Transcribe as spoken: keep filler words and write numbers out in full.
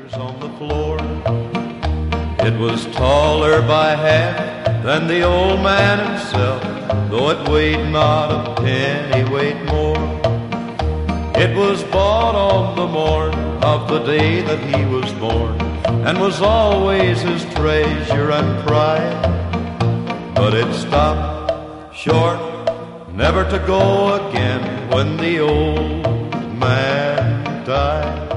fingers on the floor. It was taller by half than the old man himself, though it weighed not a pennyweight more. It was bought on the morn of the day that he was born, and was always his treasure and pride. But it stopped short, never to go again, when the old man died.